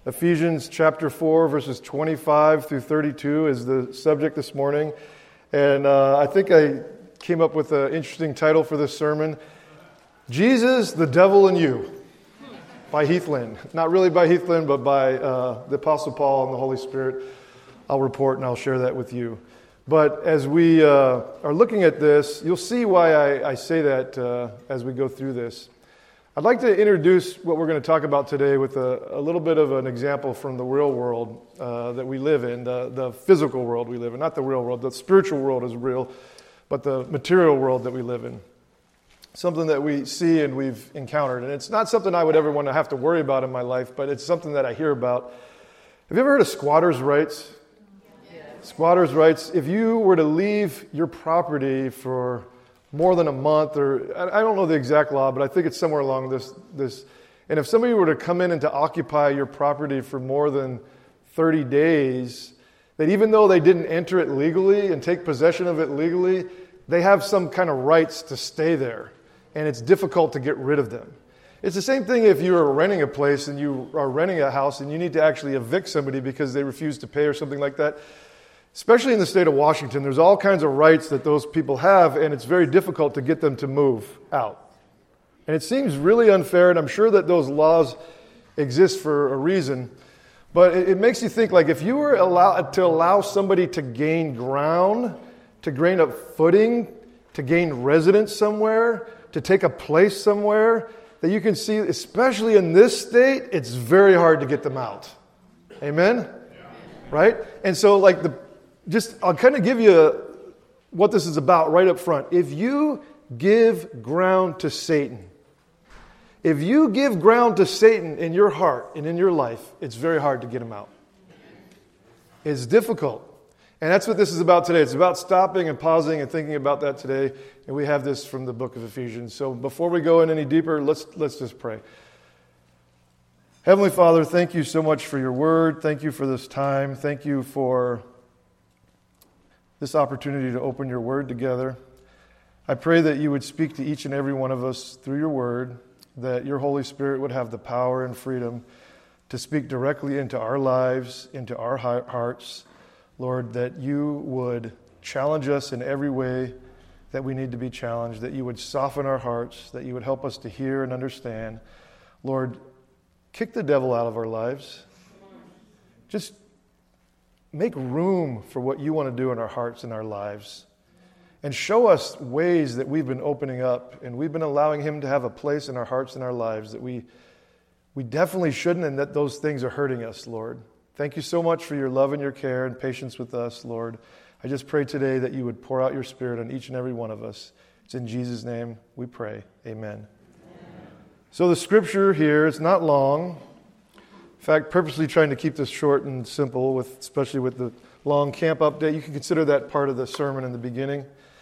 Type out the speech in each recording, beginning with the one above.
Ephesians chapter 4, verses 25 through 32 is the subject this morning. And I think I came up with an interesting title for this sermon, Jesus, the Devil and You, by Heath Lim. Not really by Heath Lim, but by the Apostle Paul and the Holy Spirit. I'll report and I'll share that with you. But as we are looking at this, you'll see why I say that as we go through this. I'd like to introduce what we're going to talk about today with a little bit of an example from the real world that we live in, the physical world we live in, not the real world. The spiritual world is real, but the material world that we live in. Something that we see and we've encountered. And it's not something I would ever want to have to worry about in my life, but it's something that I hear about. Have you ever heard of squatters' rights? Yes. Squatters' rights. If you were to leave your property for more than a month, or I don't know the exact law, but I think it's somewhere along this. And if somebody were to come in and to occupy your property for more than 30 days, that even though they didn't enter it legally and take possession of it legally, they have some kind of rights to stay there. And it's difficult to get rid of them. It's the same thing if you're renting a place and you are renting a house and you need to actually evict somebody because they refuse to pay or something like that. Especially in the state of Washington, there's all kinds of rights that those people have, and it's very difficult to get them to move out. And it seems really unfair, and I'm sure that those laws exist for a reason. But it makes you think, like, if you were to allow somebody to gain ground, to gain a footing, to gain residence somewhere, to take a place somewhere, that you can see, especially in this state, it's very hard to get them out. Amen? Yeah. Right? And so, like, I'll kind of give you what this is about right up front. If you give ground to Satan, in your heart and in your life, it's very hard to get him out. It's difficult. And that's what this is about today. It's about stopping and pausing and thinking about that today. And we have this from the book of Ephesians. So before we go in any deeper, let's just pray. Heavenly Father, thank you so much for your word. Thank you for this time. Thank you for this opportunity to open your word together. I pray that you would speak to each and every one of us through your word, that your Holy Spirit would have the power and freedom to speak directly into our lives, into our hearts. Lord, that you would challenge us in every way that we need to be challenged, that you would soften our hearts, that you would help us to hear and understand. Lord, kick the devil out of our lives. Just make room for what you want to do in our hearts and our lives. And show us ways that we've been opening up and we've been allowing him to have a place in our hearts and our lives that we definitely shouldn't, and that those things are hurting us, Lord. Thank you so much for your love and your care and patience with us, Lord. I just pray today that you would pour out your Spirit on each and every one of us. It's in Jesus' name we pray. Amen. So the scripture here, it's not long. In fact, purposely trying to keep this short and simple, especially with the long camp update. You can consider that part of the sermon in the beginning.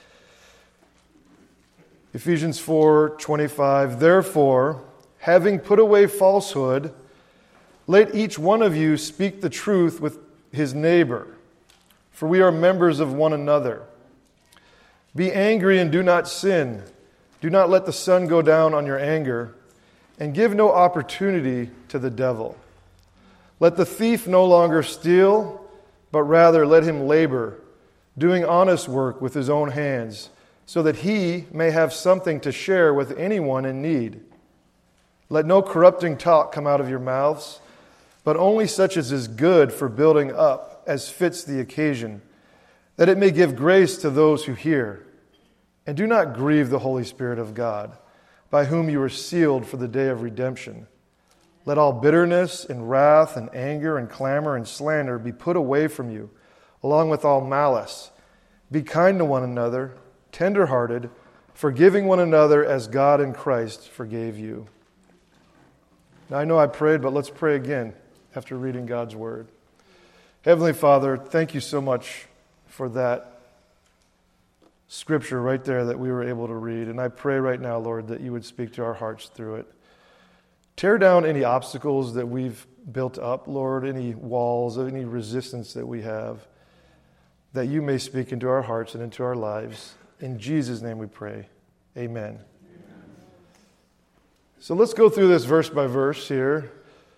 Ephesians 4:25. Therefore, having put away falsehood, let each one of you speak the truth with his neighbor, for we are members of one another. Be angry and do not sin. Do not let the sun go down on your anger, and give no opportunity to the devil. Let the thief no longer steal, but rather let him labor, doing honest work with his own hands, so that he may have something to share with anyone in need. Let no corrupting talk come out of your mouths, but only such as is good for building up, as fits the occasion, that it may give grace to those who hear. And do not grieve the Holy Spirit of God, by whom you are sealed for the day of redemption. Let all bitterness and wrath and anger and clamor and slander be put away from you, along with all malice. Be kind to one another, tender-hearted, forgiving one another as God in Christ forgave you. Now, I know I prayed, but let's pray again after reading God's word. Heavenly Father, thank you so much for that scripture right there that we were able to read. And I pray right now, Lord, that you would speak to our hearts through it. Tear down any obstacles that we've built up, Lord, any walls, any resistance that we have, that you may speak into our hearts and into our lives. In Jesus' name we pray. Amen. So let's go through this verse by verse here.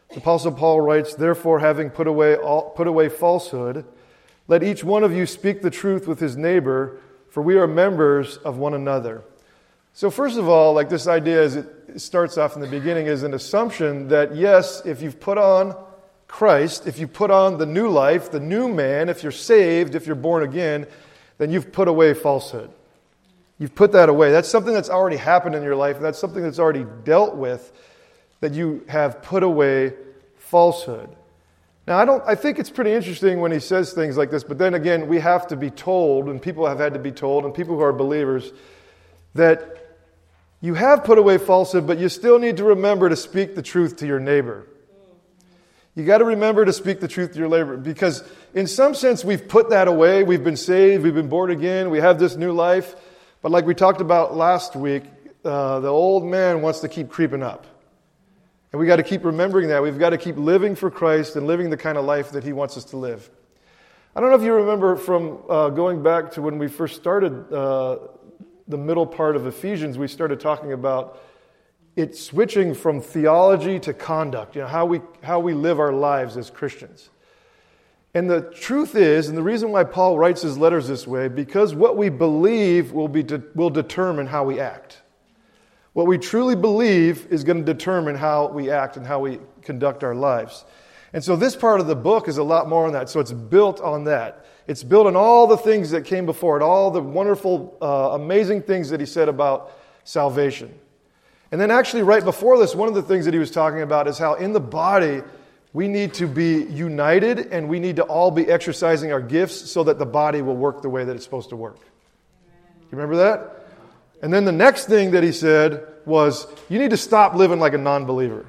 The Apostle Paul writes, "Therefore, having put away falsehood, let each one of you speak the truth with his neighbor, for we are members of one another." So first of all, like this idea as it starts off in the beginning is an assumption that yes, if you've put on Christ, if you put on the new life, the new man, if you're saved, if you're born again, then you've put away falsehood. You've put that away. That's something that's already happened in your life. That's something that's already dealt with, that you have put away falsehood. Now, I think it's pretty interesting when he says things like this, but then again, we have to be told, and people have had to be told, and people who are believers, that you have put away falsehood, but you still need to remember to speak the truth to your neighbor. You got to remember to speak the truth to your neighbor, because in some sense we've put that away. We've been saved, we've been born again, we have this new life, but like we talked about last week, the old man wants to keep creeping up. And we got to keep remembering that. We've got to keep living for Christ and living the kind of life that He wants us to live. I don't know if you remember from going back to when we first started the middle part of Ephesians, we started talking about it switching from theology to conduct, how we live our lives as Christians. And the truth is, and the reason why Paul writes his letters this way, because what we believe will determine how we act. What we truly believe is going to determine how we act and how we conduct our lives. And so this part of the book is a lot more on that. So it's built on that. It's built on all the things that came before it, all the wonderful, amazing things that he said about salvation. And then actually right before this, one of the things that he was talking about is how in the body we need to be united and we need to all be exercising our gifts so that the body will work the way that it's supposed to work. You remember that? And then the next thing that he said was, you need to stop living like a non-believer.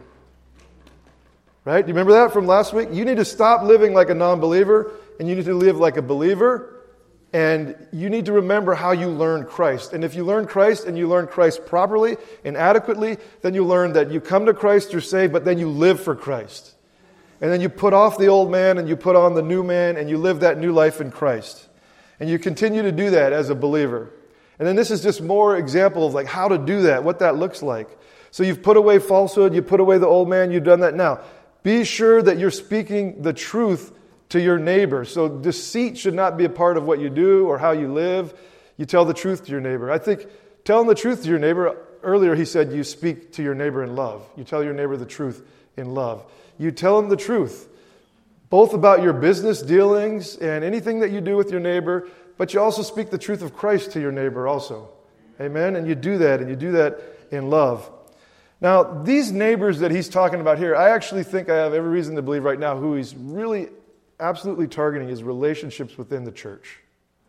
Right? Do you remember that from last week? You need to stop living like a non-believer and you need to live like a believer. And you need to remember how you learned Christ. And if you learn Christ and you learn Christ properly and adequately, then you learn that you come to Christ, you're saved, but then you live for Christ. And then you put off the old man and you put on the new man and you live that new life in Christ. And you continue to do that as a believer. And then this is just more example of like how to do that, what that looks like. So you've put away falsehood, you put away the old man, you've done that now. Be sure that you're speaking the truth to your neighbor. So deceit should not be a part of what you do or how you live. You tell the truth to your neighbor. I think telling the truth to your neighbor, earlier he said you speak to your neighbor in love. You tell your neighbor the truth in love. You tell him the truth, both about your business dealings and anything that you do with your neighbor, but you also speak the truth of Christ to your neighbor also. Amen? And you do that in love. Now, these neighbors that he's talking about here, I actually think I have every reason to believe right now who he's really absolutely targeting is relationships within the church.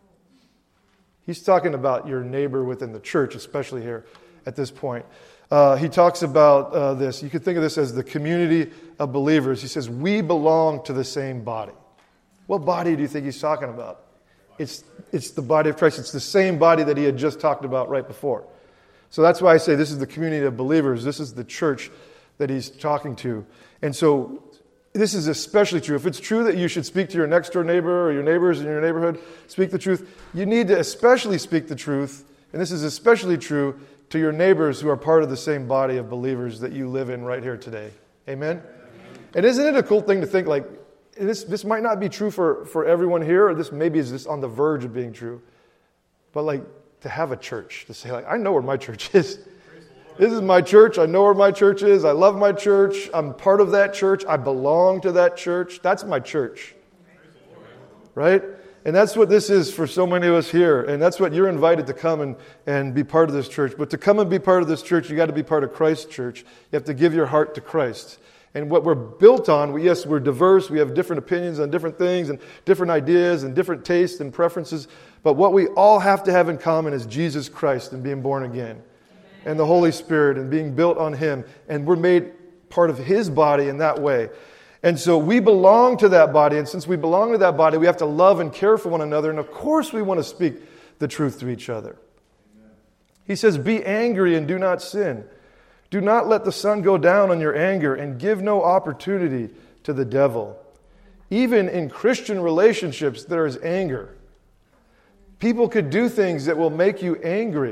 He's talking about your neighbor within the church, especially here at this point. He talks about this. You could think of this as the community of believers. He says, we belong to the same body. What body do you think he's talking about? It's the body of Christ. It's the same body that he had just talked about right before. So that's why I say this is the community of believers. This is the church that he's talking to. And so this is especially true. If it's true that you should speak to your next door neighbor or your neighbors in your neighborhood, speak the truth, you need to especially speak the truth, and this is especially true to your neighbors who are part of the same body of believers that you live in right here today. Amen? And isn't it a cool thing to think like, this might not be true for everyone here, or this maybe is just on the verge of being true, but like to have a church, to say like, I know where my church is. This is my church. I know where my church is. I love my church. I'm part of that church. I belong to that church. That's my church. Right? And that's what this is for so many of us here. And that's what you're invited to come and be part of this church. But to come and be part of this church, you got to be part of Christ's church. You have to give your heart to Christ. And what we're built on, yes, we're diverse. We have different opinions on different things and different ideas and different tastes and preferences. But what we all have to have in common is Jesus Christ and being born again. And the Holy Spirit and being built on Him. And we're made part of His body in that way. And so we belong to that body. And since we belong to that body, we have to love and care for one another. And of course we want to speak the truth to each other. He says, be angry and do not sin. Do not let the sun go down on your anger and give no opportunity to the devil. Even in Christian relationships, there is anger. People could do things that will make you angry.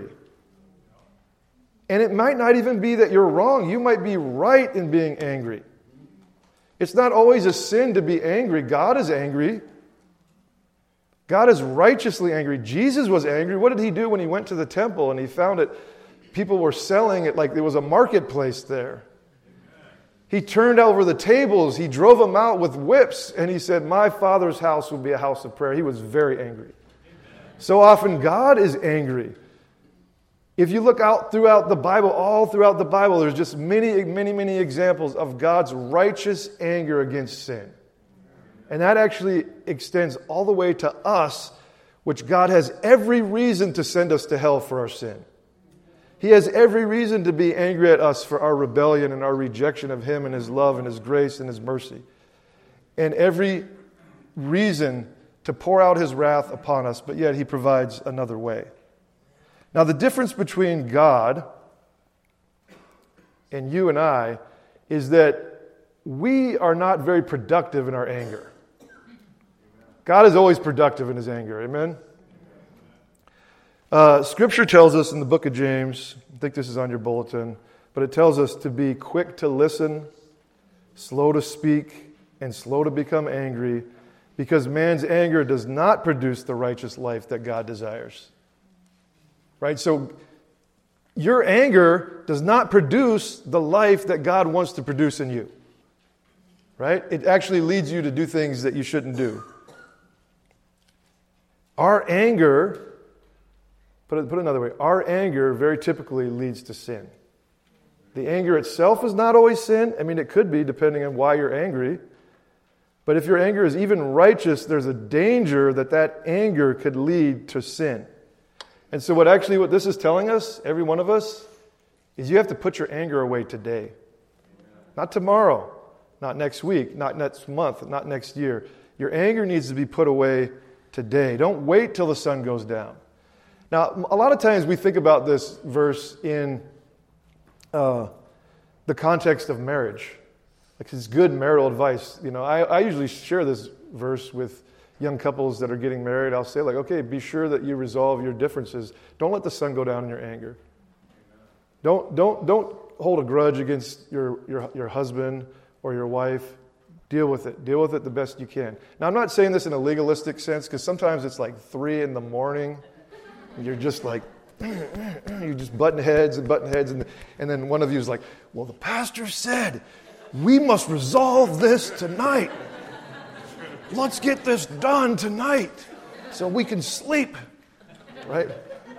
And it might not even be that you're wrong. You might be right in being angry. It's not always a sin to be angry. God is angry. God is righteously angry. Jesus was angry. What did he do when he went to the temple and he found it? People were selling it like there was a marketplace there. He turned over the tables. He drove them out with whips. And he said, my Father's house will be a house of prayer. He was very angry. So often God is angry. If you look out throughout the Bible, all throughout the Bible, there's just many, many, many examples of God's righteous anger against sin. And that actually extends all the way to us, which God has every reason to send us to hell for our sin. He has every reason to be angry at us for our rebellion and our rejection of Him and His love and His grace and His mercy. And every reason to pour out His wrath upon us, but yet He provides another way. Now, the difference between God and you and I is that we are not very productive in our anger. God is always productive in His anger. Amen? Scripture tells us in the book of James, I think this is on your bulletin, but it tells us to be quick to listen, slow to speak, and slow to become angry, because man's anger does not produce the righteous life that God desires. Right? So your anger does not produce the life that God wants to produce in you. Right? It actually leads you to do things that you shouldn't do. Our anger, put it another way, our anger very typically leads to sin. The anger itself is not always sin. I mean, it could be depending on why you're angry. But if your anger is even righteous, there's a danger that that anger could lead to sin. And so what this is telling us, every one of us, is you have to put your anger away today. Not tomorrow, not next week, not next month, not next year. Your anger needs to be put away today. Don't wait till the sun goes down. Now, a lot of times we think about this verse in the context of marriage. Like it's good marital advice. You know, I usually share this verse with young couples that are getting married. I'll say, like, okay, be sure that you resolve your differences. Don't let the sun go down in your anger. Don't hold a grudge against your husband or your wife. Deal with it. Deal with it the best you can. Now, I'm not saying this in a legalistic sense, because sometimes it's like 3 a.m. and you're just like, you're just butting heads, and then one of you is like, well, the pastor said we must resolve this tonight. Let's get this done tonight so we can sleep, right?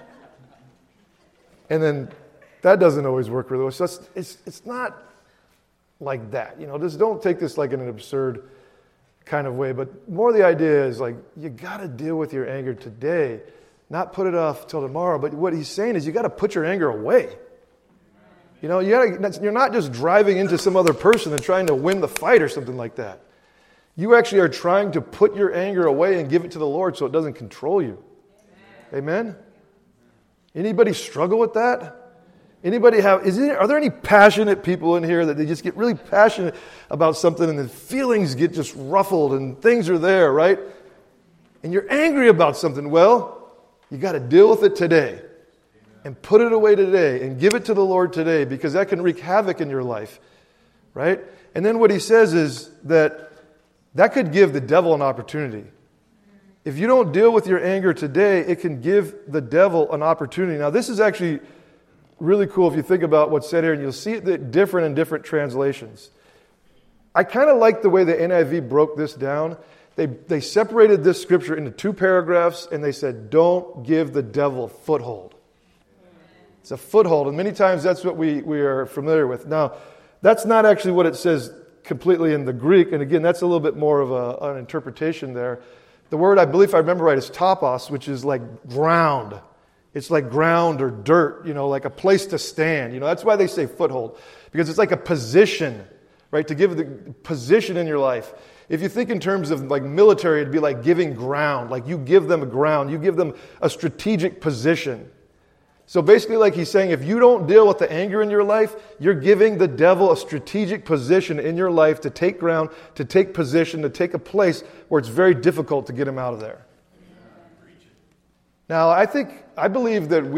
And then that doesn't always work really well. So it's not like that. You know, just don't take this like in an absurd kind of way, but more the idea is like you got to deal with your anger today, not put it off till tomorrow. But what he's saying is you got to put your anger away. You know, you're not just driving into some other person and trying to win the fight or something like that. You actually are trying to put your anger away and give it to the Lord so it doesn't control you. Amen? Anybody struggle with that? Are there any passionate people in here that they just get really passionate about something and the feelings get just ruffled and things are there, right? And you're angry about something. Well, you got to deal with it today and put it away today and give it to the Lord today, because that can wreak havoc in your life, right? And then what he says is that could give the devil an opportunity. If you don't deal with your anger today, it can give the devil an opportunity. Now, this is actually really cool if you think about what's said here, and you'll see it different in different translations. I kind of like the way the NIV broke this down. They separated this scripture into 2 paragraphs, and they said, don't give the devil a foothold. It's a foothold, and many times that's what we are familiar with. Now, that's not actually what it says completely in the Greek, and again, that's a little bit more of an interpretation there. The word, I believe if I remember right, is topos, which is like ground. It's like ground or dirt, you know, like a place to stand. You know, that's why they say foothold, because it's like a position, right? To give the position in your life. If you think in terms of like military, it'd be like giving ground. Like you give them a ground. You give them a strategic position. So basically, like he's saying, if you don't deal with the anger in your life, you're giving the devil a strategic position in your life to take ground, to take position, to take a place where it's very difficult to get him out of there. Now, I believe that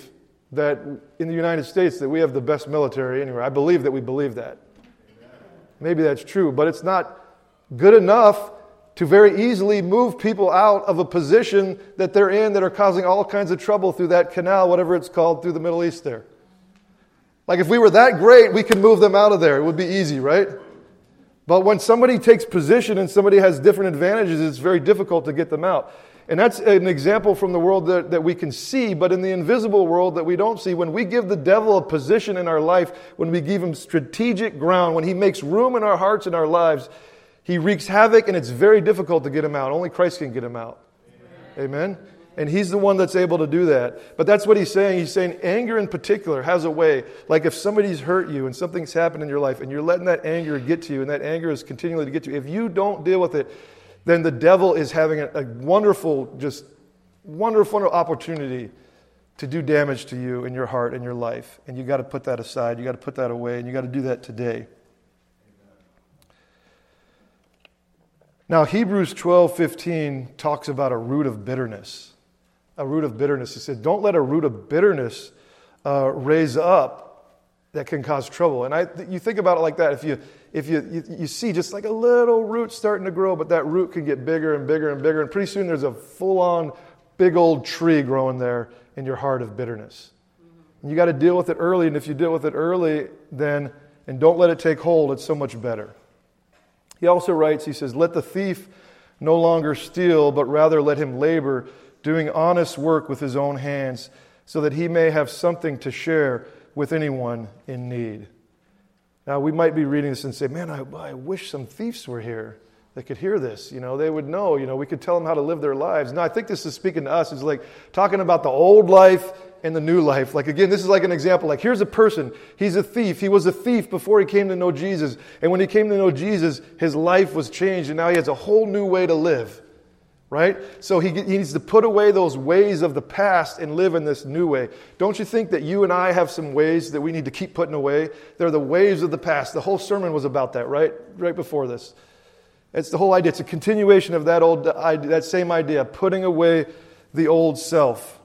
in the United States that we have the best military anywhere. I believe that we believe that. Maybe that's true, but it's not good enough to very easily move people out of a position that they're in that are causing all kinds of trouble through that canal, whatever it's called, through the Middle East there. Like if we were that great, we could move them out of there. It would be easy, right? But when somebody takes position and somebody has different advantages, it's very difficult to get them out. And that's an example from the world that we can see, but in the invisible world that we don't see, when we give the devil a position in our life, when we give him strategic ground, when he makes room in our hearts and our lives, he wreaks havoc and it's very difficult to get him out. Only Christ can get him out. Amen? And he's the one that's able to do that. But that's what he's saying. He's saying anger in particular has a way. Like if somebody's hurt you and something's happened in your life and you're letting that anger get to you and that anger is continually to get to you, if you don't deal with it, then the devil is having a wonderful opportunity to do damage to you in your heart and your life. And you got to put that aside. You got to put that away. And you got to do that today. Now, Hebrews 12:15 talks about a root of bitterness. A root of bitterness. He said, don't let a root of bitterness raise up that can cause trouble. And you think about it like that. If you see just like a little root starting to grow, but that root can get bigger and bigger and bigger, and pretty soon there's a full-on big old tree growing there in your heart of bitterness. And you got to deal with it early, and if you deal with it early, then, and don't let it take hold, it's so much better. He also writes, he says, let the thief no longer steal, but rather let him labor, doing honest work with his own hands, so that he may have something to share with anyone in need. Now, we might be reading this and say, man, I wish some thieves were here that could hear this. They would know, we could tell them how to live their lives. No, I think this is speaking to us. It's like talking about the old life and the new life. Like, again, this is like an example. Like, here's a person. He's a thief. He was a thief before he came to know Jesus. And when he came to know Jesus, his life was changed. And now he has a whole new way to live. Right? So he needs to put away those ways of the past and live in this new way. Don't you think that you and I have some ways that we need to keep putting away? They're the ways of the past. The whole sermon was about that, right? Right before this. It's the whole idea. It's a continuation of that same idea, putting away the old self.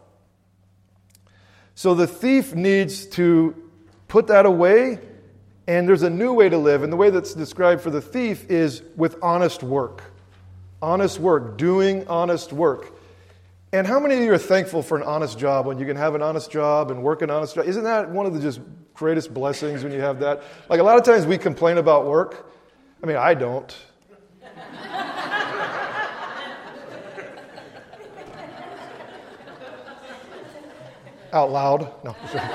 So the thief needs to put that away, and there's a new way to live. And the way that's described for the thief is with honest work. Honest work, doing honest work. And how many of you are thankful for an honest job when you can have an honest job and work an honest job? Isn't that one of the just greatest blessings when you have that? Like a lot of times we complain about work. I mean, I don't. Out loud? No.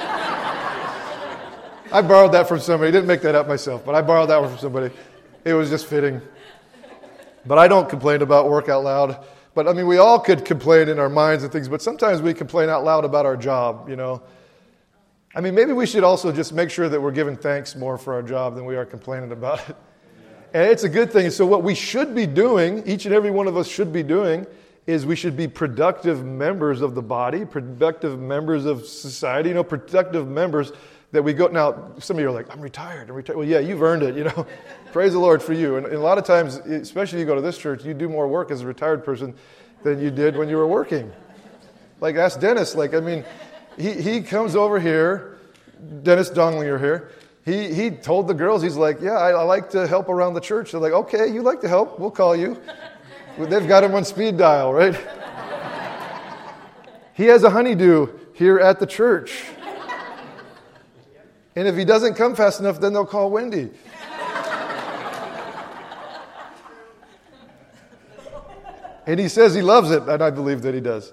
I borrowed that from somebody. I didn't make that up myself, but I borrowed that one from somebody. It was just fitting. But I don't complain about work out loud. But I mean, we all could complain in our minds and things, but sometimes we complain out loud about our job, I mean, maybe we should also just make sure that we're giving thanks more for our job than we are complaining about it. And it's a good thing. So what we should be doing, each and every one of us should be doing, is we should be productive members of the body, productive members of society, productive members that we go. Now, some of you are like, I'm retired. Well, yeah, you've earned it, Praise the Lord for you. And a lot of times, especially you go to this church, you do more work as a retired person than you did when you were working. Like, ask Dennis. He comes over here, Dennis Donglinger here. He told the girls, he's like, yeah, I like to help around the church. They're like, okay, you like to help, we'll call you. They've got him on speed dial, right? He has a honeydew here at the church. And if he doesn't come fast enough, then they'll call Wendy. And he says he loves it, and I believe that he does.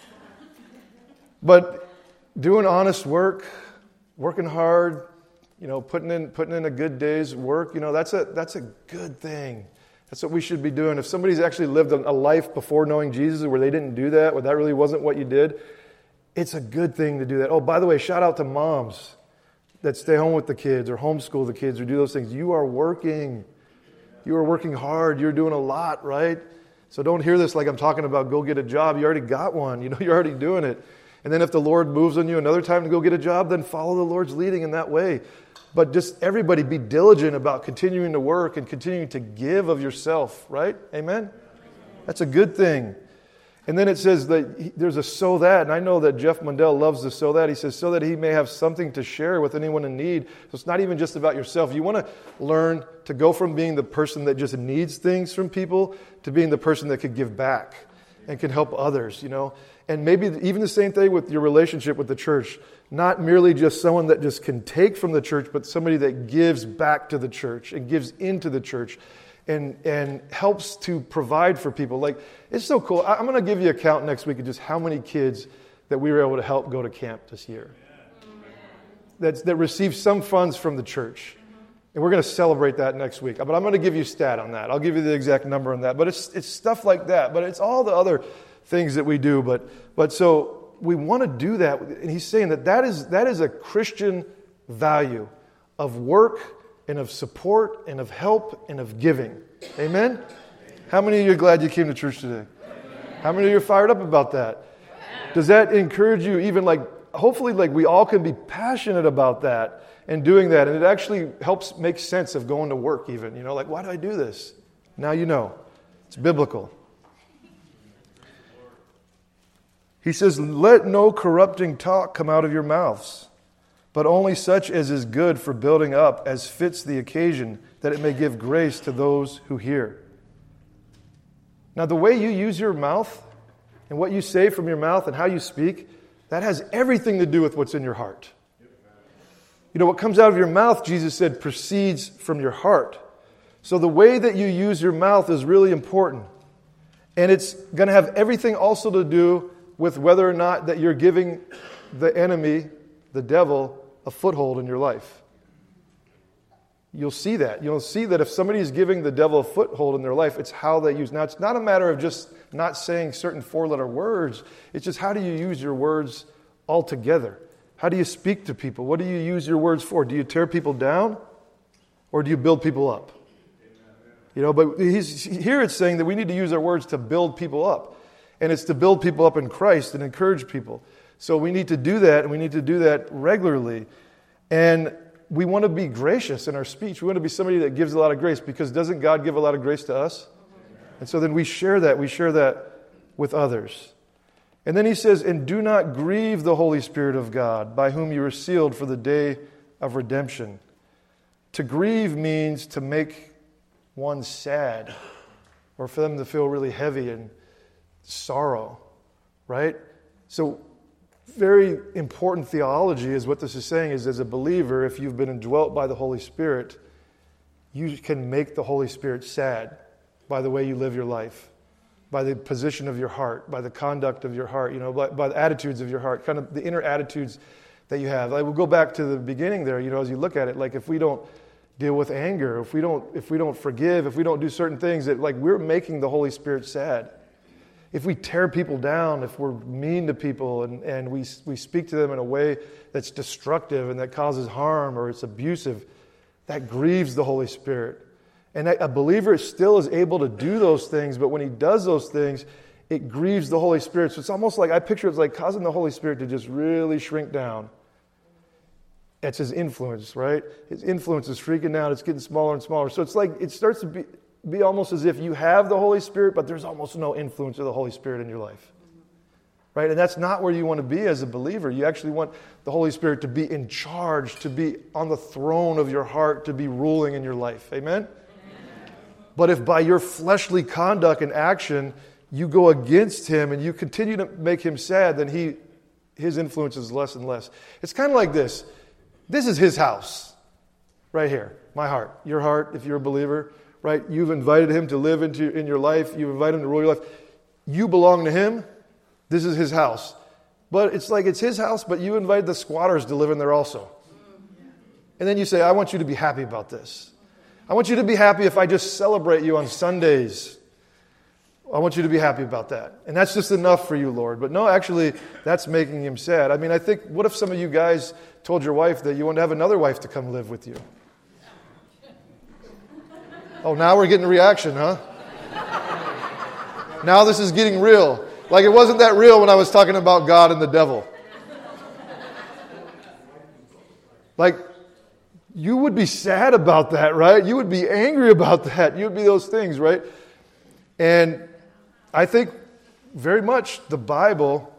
But doing honest work, working hard, putting in a good day's work, that's a good thing. That's what we should be doing. If somebody's actually lived a life before knowing Jesus where they didn't do that, where that really wasn't what you did, it's a good thing to do that. Oh, by the way, shout out to moms that stay home with the kids or homeschool the kids or do those things. You are working. You are working hard. You're doing a lot, right? So don't hear this like I'm talking about go get a job. You already got one. You're already doing it. And then if the Lord moves on you another time to go get a job, then follow the Lord's leading in that way. But just everybody be diligent about continuing to work and continuing to give of yourself, right? Amen? That's a good thing. And then it says that there's a so that, and I know that Jeff Mundell loves the so that. He says, so that he may have something to share with anyone in need. So it's not even just about yourself. You want to learn to go from being the person that just needs things from people to being the person that could give back and can help others, And maybe even the same thing with your relationship with the church. Not merely just someone that just can take from the church, but somebody that gives back to the church and gives into the church. And helps to provide for people. Like, it's so cool. I'm going to give you a count next week of just how many kids that we were able to help go to camp this year. That received some funds from the church. And we're going to celebrate that next week. But I'm going to give you a stat on that. I'll give you the exact number on that. But it's stuff like that. But it's all the other things that we do. But so we want to do that. And he's saying that is a Christian value of work and of support, and of help, and of giving. Amen? How many of you are glad you came to church today? How many of you are fired up about that? Does that encourage you even hopefully we all can be passionate about that and doing that, and it actually helps make sense of going to work even. Why do I do this? Now you know. It's biblical. He says, let no corrupting talk come out of your mouths, but only such as is good for building up as fits the occasion, that it may give grace to those who hear. Now, the way you use your mouth and what you say from your mouth and how you speak, that has everything to do with what's in your heart. What comes out of your mouth, Jesus said, proceeds from your heart. So the way that you use your mouth is really important. And it's going to have everything also to do with whether or not that you're giving the enemy, the devil, a foothold in your life. You'll see that. You'll see that if somebody is giving the devil a foothold in their life, it's how they use. Now, it's not a matter of just not saying certain four-letter words. It's just how do you use your words altogether? How do you speak to people? What do you use your words for? Do you tear people down or do you build people up? But here it's saying that we need to use our words to build people up. And it's to build people up in Christ and encourage people. So we need to do that, and we need to do that regularly. And we want to be gracious in our speech. We want to be somebody that gives a lot of grace, because doesn't God give a lot of grace to us? And so then we share that. We share that with others. And then he says, and do not grieve the Holy Spirit of God, by whom you were sealed for the day of redemption. To grieve means to make one sad, or for them to feel really heavy and sorrow, right? So very important theology is what this is saying is, as a believer, if you've been indwelt by the Holy Spirit, you can make the Holy Spirit sad by the way you live your life, by the position of your heart, by the conduct of your heart, by the attitudes of your heart, kind of the inner attitudes that you have. We'll go back to the beginning there, as you look at it, if we don't deal with anger, if we don't forgive, if we don't do certain things, that we're making the Holy Spirit sad. If we tear people down, if we're mean to people and we speak to them in a way that's destructive and that causes harm or it's abusive, that grieves the Holy Spirit. And a believer still is able to do those things, but when he does those things, it grieves the Holy Spirit. So it's almost I picture it's like causing the Holy Spirit to just really shrink down. It's his influence, right? His influence is shrinking down. It's getting smaller and smaller. So it's it starts to be almost as if you have the Holy Spirit, but there's almost no influence of the Holy Spirit in your life. Right? And that's not where you want to be as a believer. You actually want the Holy Spirit to be in charge, to be on the throne of your heart, to be ruling in your life. Amen? But if by your fleshly conduct and action you go against him and you continue to make him sad, then his influence is less and less. It's kind of like this. This is his house, right here. My heart, your heart, if you're a believer, right? You've invited him to live in your life. You've invited him to rule your life. You belong to him. This is his house. But it's it's his house, but you invited the squatters to live in there also. And then you say, I want you to be happy about this. I want you to be happy if I just celebrate you on Sundays. I want you to be happy about that. And that's just enough for you, Lord. But no, actually, that's making him sad. I think, what if some of you guys told your wife that you want to have another wife to come live with you? Oh, now we're getting a reaction, huh? Now this is getting real. It wasn't that real when I was talking about God and the devil. You would be sad about that, right? You would be angry about that. You would be those things, right? And I think very much the Bible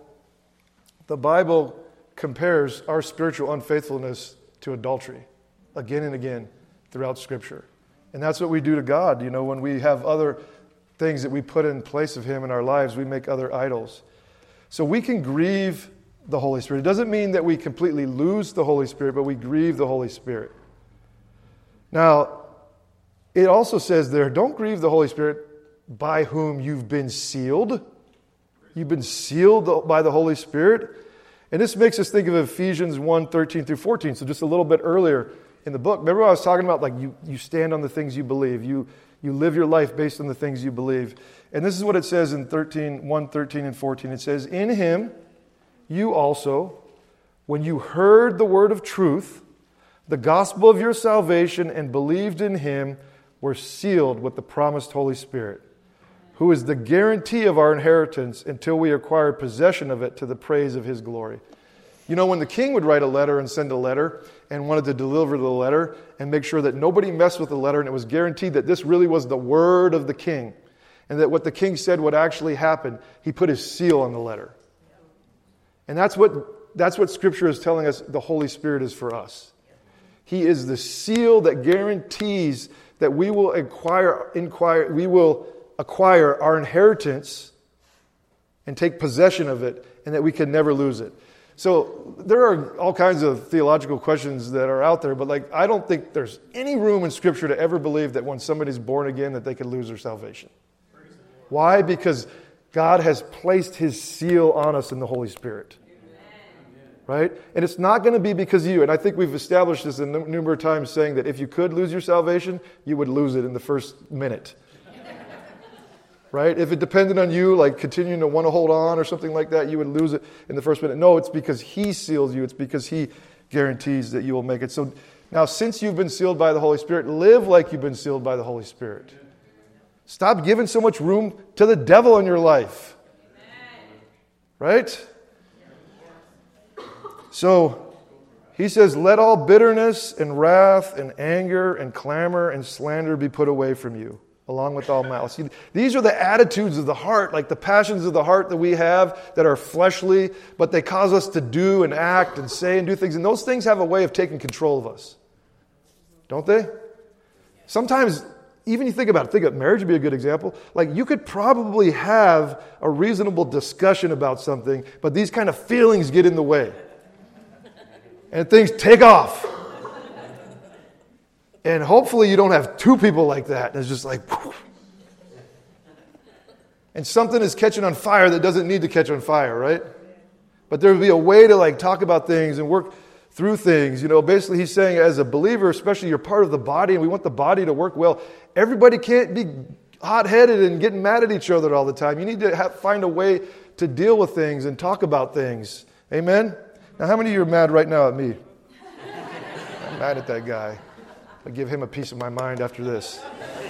compares our spiritual unfaithfulness to adultery again and again throughout Scripture. And that's what we do to God. You know, when we have other things that we put in place of Him in our lives, we make other idols. So we can grieve the Holy Spirit. It doesn't mean that we completely lose the Holy Spirit, but we grieve the Holy Spirit. Now, it also says there, don't grieve the Holy Spirit by whom you've been sealed. You've been sealed by the Holy Spirit. And this makes us think of Ephesians 1:13 through 14. So just a little bit earlier in the book. Remember I was talking about, like, you stand on the things you believe. You live your life based on the things you believe. And this is what it says in 1:13 and 14. It says, in Him you also, when you heard the word of truth, the gospel of your salvation, and believed in Him, were sealed with the promised Holy Spirit, who is the guarantee of our inheritance until we acquire possession of it to the praise of His glory. You know, when the king would write a letter and send a letter and wanted to deliver the letter and make sure that nobody messed with the letter, and it was guaranteed that this really was the word of the king and that what the king said would actually happen, he put his seal on the letter. And that's what Scripture is telling us the Holy Spirit is for us. He is the seal that guarantees that we will acquire our inheritance and take possession of it, and that we can never lose it. So there are all kinds of theological questions that are out there, but like I don't think there's any room in Scripture to ever believe that when somebody's born again that they could lose their salvation. Why? Because God has placed His seal on us in the Holy Spirit. Right? And it's not going to be because of you. And I think we've established this a number of times, saying that if you could lose your salvation, you would lose it in the first minute. Right? If it depended on you, like continuing to want to hold on or something like that, you would lose it in the first minute. No, it's because He seals you. It's because He guarantees that you will make it. So now, since you've been sealed by the Holy Spirit, live like you've been sealed by the Holy Spirit. Stop giving so much room to the devil in your life. Right? So, he says, let all bitterness and wrath and anger and clamor and slander be put away from you, along with all malice. See, these are the attitudes of the heart, like the passions of the heart that we have that are fleshly, but they cause us to do and act and say and do things. And those things have a way of taking control of us. Don't they? Sometimes, even you think about it, marriage would be a good example. Like, you could probably have a reasonable discussion about something, but these kind of feelings get in the way. And things take off. And hopefully you don't have two people like that. And it's just like, whew. And something is catching on fire that doesn't need to catch on fire, right? But there would be a way to like talk about things and work through things. You know, basically he's saying as a believer, especially you're part of the body and we want the body to work well. Everybody can't be hot-headed and getting mad at each other all the time. You need to find a way to deal with things and talk about things. Amen? Now, how many of you are mad right now at me? I'm mad at that guy. I'll give him a piece of my mind after this.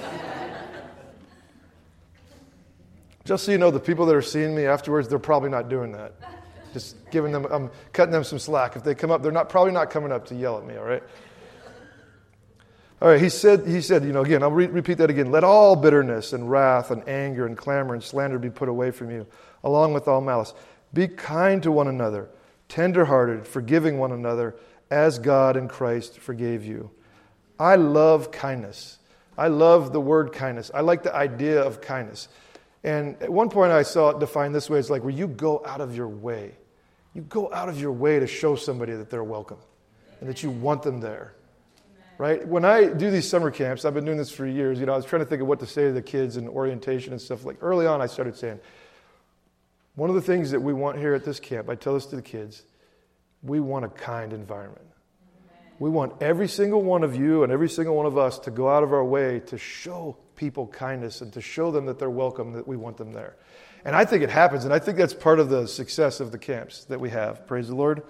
Just so you know, the people that are seeing me afterwards, they're probably not doing that. Just giving them, I'm cutting them some slack. If they come up, they're probably not coming up to yell at me, all right? All right, he said, you know, again, I'll repeat that again. Let all bitterness and wrath and anger and clamor and slander be put away from you, along with all malice. Be kind to one another, tender-hearted, forgiving one another, as God in Christ forgave you. I love kindness. I love the word kindness. I like the idea of kindness. And at one point I saw it defined this way. It's like where you go out of your way. You go out of your way to show somebody that they're welcome and that you want them there. Right? When I do these summer camps, I've been doing this for years. You know, I was trying to think of what to say to the kids in orientation and stuff. Like early on I started saying, one of the things that we want here at this camp, I tell this to the kids, we want a kind environment. We want every single one of you and every single one of us to go out of our way to show people kindness and to show them that they're welcome, that we want them there. And I think it happens, and I think that's part of the success of the camps that we have. Praise the Lord.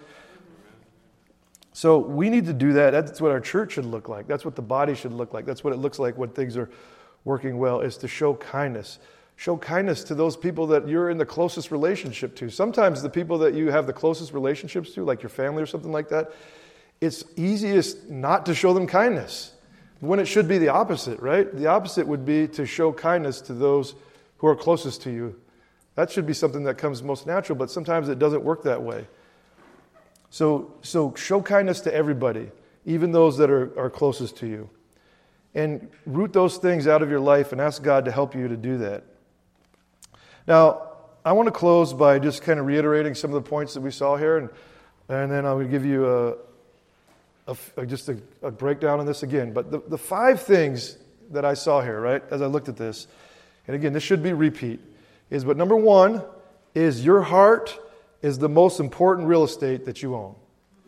So we need to do that. That's what our church should look like. That's what the body should look like. That's what it looks like when things are working well, is to show kindness. Show kindness to those people that you're in the closest relationship to. Sometimes the people that you have the closest relationships to, like your family or something like that, it's easiest not to show them kindness when it should be the opposite, right? The opposite would be to show kindness to those who are closest to you That should be something that comes most natural, but sometimes it doesn't work that way. So show kindness to everybody, even those that are closest to you. And root those things out of your life and ask God to help you to do that. Now, I want to close by just kind of reiterating some of the points that we saw here, and then I would give you just a breakdown on this again. But the 5 things that I saw here, right, as I looked at this, and again, this should be repeat, but number 1 is your heart is the most important real estate that you own.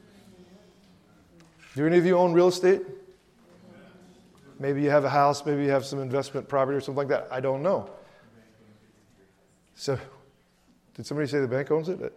Do any of you own real estate? Maybe you have a house, maybe you have some investment property or something like that. I don't know. So, did somebody say the bank owns it?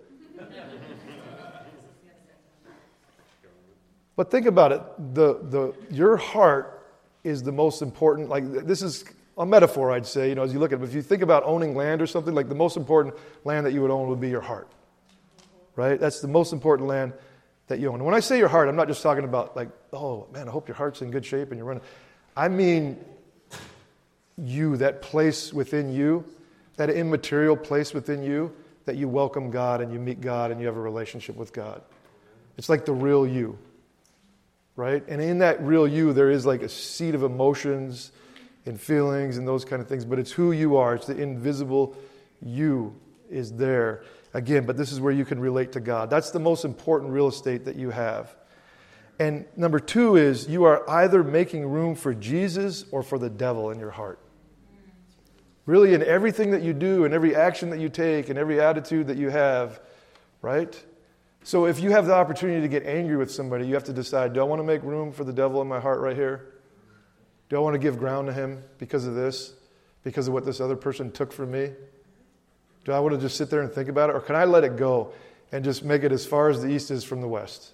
But think about it. Your heart is the most important. Like, this is a metaphor, I'd say, as you look at it. But if you think about owning land or something, like the most important land that you would own would be your heart. Right? That's the most important land that you own. And when I say your heart, I'm not just talking about like, oh man, I hope your heart's in good shape and you're running. I mean you, that place within you, that immaterial place within you, that you welcome God and you meet God and you have a relationship with God. It's like the real you, right? And in that real you, there is like a seed of emotions and feelings and those kind of things, but it's who you are. It's the invisible you is there. Again, but this is where you can relate to God. That's the most important real estate that you have. And number 2 is you are either making room for Jesus or for the devil in your heart. Really, in everything that you do and every action that you take and every attitude that you have, right? So if you have the opportunity to get angry with somebody, you have to decide, do I want to make room for the devil in my heart right here? Do I want to give ground to him because of this? Because of what this other person took from me? Do I want to just sit there and think about it? Or can I let it go and just make it as far as the east is from the west?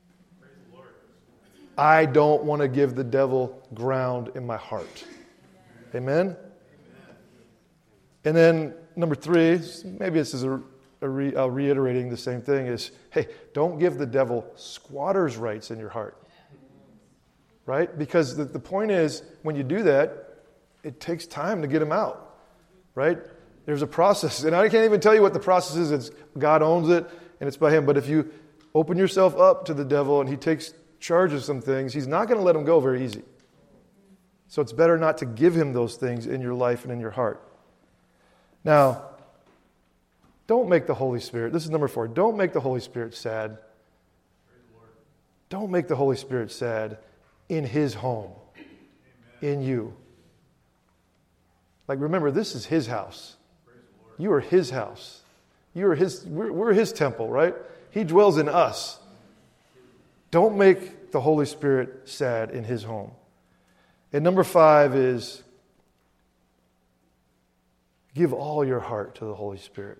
I don't want to give the devil ground in my heart. Amen? And then number 3, maybe this is reiterating the same thing, is, hey, don't give the devil squatter's rights in your heart. Right? Because the point is, when you do that, it takes time to get him out. Right? There's a process. And I can't even tell you what the process is. It's God owns it, and it's by him. But if you open yourself up to the devil and he takes charge of some things, he's not going to let them go very easy. So it's better not to give him those things in your life and in your heart. Now, don't make the Holy Spirit, this is number 4, don't make the Holy Spirit sad. Don't make the Holy Spirit sad in his home, in you. Like, remember, this is his house. You are his house. You are we're his temple, right? He dwells in us. Don't make the Holy Spirit sad in his home. And number 5 is give all your heart to the Holy Spirit.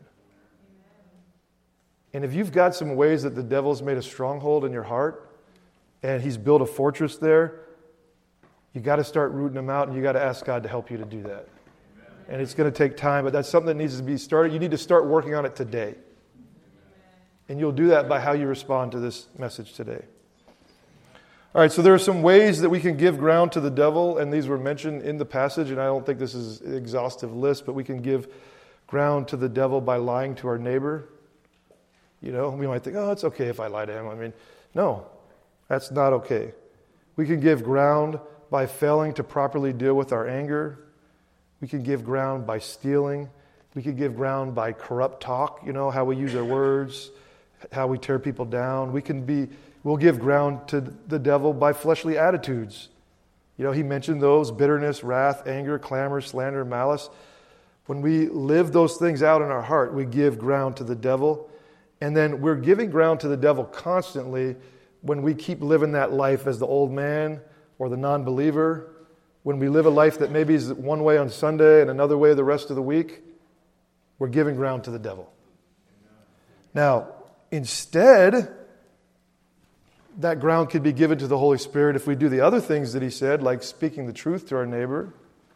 And if you've got some ways that the devil's made a stronghold in your heart and he's built a fortress there, you got to start rooting them out, and you got to ask God to help you to do that. And it's going to take time, but that's something that needs to be started. You need to start working on it today. And you'll do that by how you respond to this message today. All right, so there are some ways that we can give ground to the devil, and these were mentioned in the passage, and I don't think this is an exhaustive list, but we can give ground to the devil by lying to our neighbor. We might think, oh, it's okay if I lie to him. I mean, no, that's not okay. We can give ground by failing to properly deal with our anger. We can give ground by stealing. We can give ground by corrupt talk, how we use our words, how we tear people down. We'll give ground to the devil by fleshly attitudes. He mentioned those: bitterness, wrath, anger, clamor, slander, malice. When we live those things out in our heart, we give ground to the devil. And then we're giving ground to the devil constantly when we keep living that life as the old man or the non-believer. When we live a life that maybe is one way on Sunday and another way the rest of the week, we're giving ground to the devil. Now, instead, that ground could be given to the Holy Spirit if we do the other things that he said, like speaking the truth to our neighbor,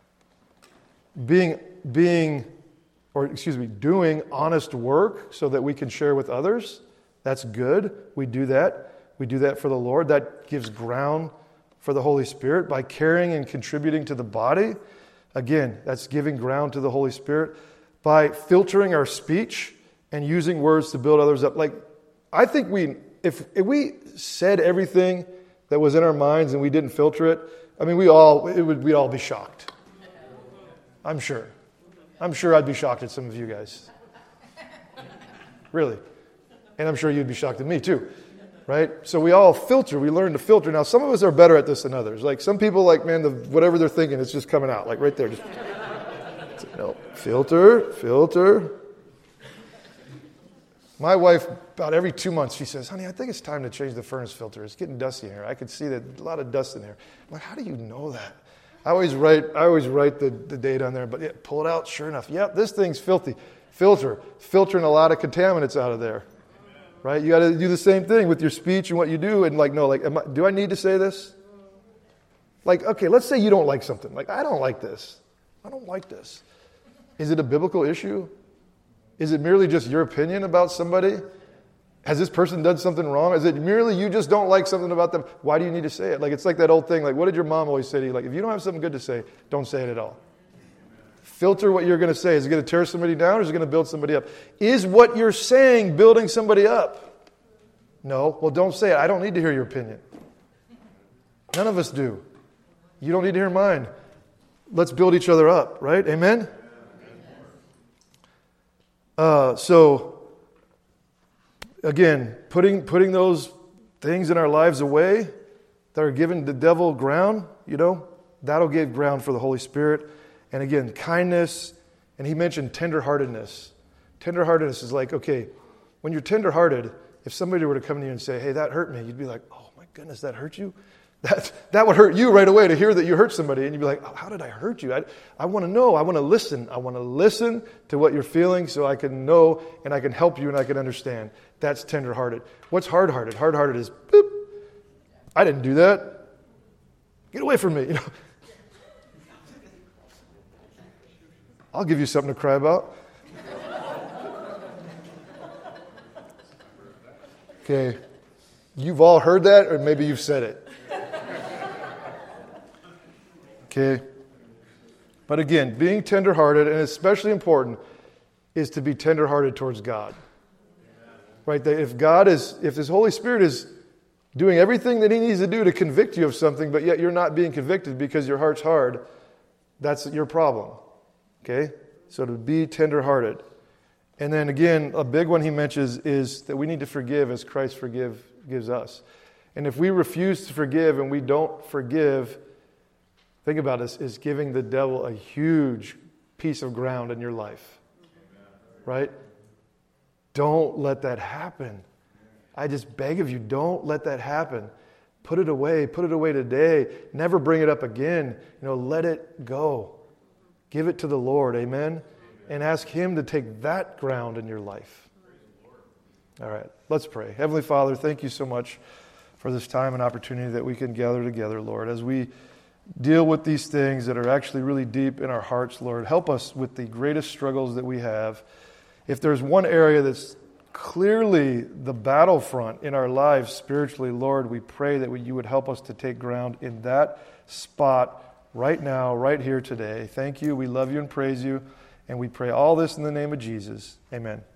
doing honest work so that we can share with others. That's good. We do that. We do that for the Lord. That gives ground for the Holy Spirit. By caring and contributing to the body, again, that's giving ground to the Holy Spirit. by filtering our speech and using words to build others up. Like, I think if we said everything that was in our minds and we didn't filter it, I mean, we'd all be shocked. I'm sure. I'm sure I'd be shocked at some of you guys. Really. And I'm sure you'd be shocked at me too. Right? So we all filter. We learn to filter. Now, some of us are better at this than others. Like, some people, like, man, whatever they're thinking, it's just coming out. Like, right there. Just, no, filter. My wife, about every 2 months, she says, honey, I think it's time to change the furnace filter. It's getting dusty in here. I can see that a lot of dust in there. I'm like, how do you know that? I always write the date on there, but yeah, pull it out, sure enough. Yep, this thing's filthy. Filtering a lot of contaminants out of there. Right? You got to do the same thing with your speech and what you do. And like, no, like, do I need to say this? Like, okay, let's say you don't like something. Like, I don't like this. I don't like this. Is it a biblical issue? Is it merely just your opinion about somebody? Has this person done something wrong? Is it merely you just don't like something about them? Why do you need to say it? Like, it's like that old thing. Like, what did your mom always say to you? Like, if you don't have something good to say, don't say it at all. Filter what you're going to say. Is it going to tear somebody down or is it going to build somebody up? Is what you're saying building somebody up? No. Well, don't say it. I don't need to hear your opinion. None of us do. You don't need to hear mine. Let's build each other up, right? Amen? So, again, putting those things in our lives away that are giving the devil ground, that'll give ground for the Holy Spirit. And again, kindness, and he mentioned tenderheartedness. Tenderheartedness is like, okay, when you're tenderhearted, if somebody were to come to you and say, hey, that hurt me, you'd be like, oh my goodness, that hurt you? That would hurt you right away to hear that you hurt somebody. And you'd be like, oh, how did I hurt you? I want to know. I want to listen. I want to listen to what you're feeling so I can know and I can help you and I can understand. That's tenderhearted. What's hard-hearted? Hard-hearted is, boop, I didn't do that. Get away from me. I'll give you something to cry about. Okay. You've all heard that, or maybe you've said it. Okay. But again, being tenderhearted, and especially important, is to be tenderhearted towards God. Right? That if His Holy Spirit is doing everything that He needs to do to convict you of something, but yet you're not being convicted because your heart's hard, that's your problem. Okay? So to be tenderhearted. And then again, a big one he mentions is that we need to forgive as Christ forgives us. And if we refuse to forgive and we don't forgive, think about this, is giving the devil a huge piece of ground in your life. Right? Don't let that happen. I just beg of you, don't let that happen. Put it away today. Never bring it up again. Let it go. Give it to the Lord, amen? And ask Him to take that ground in your life. All right, let's pray. Heavenly Father, thank you so much for this time and opportunity that we can gather together, Lord. As we deal with these things that are actually really deep in our hearts, Lord, help us with the greatest struggles that we have. If there's one area that's clearly the battlefront in our lives spiritually, Lord, we pray that you would help us to take ground in that spot right now, right here today. Thank you. We love you and praise you. And we pray all this in the name of Jesus. Amen.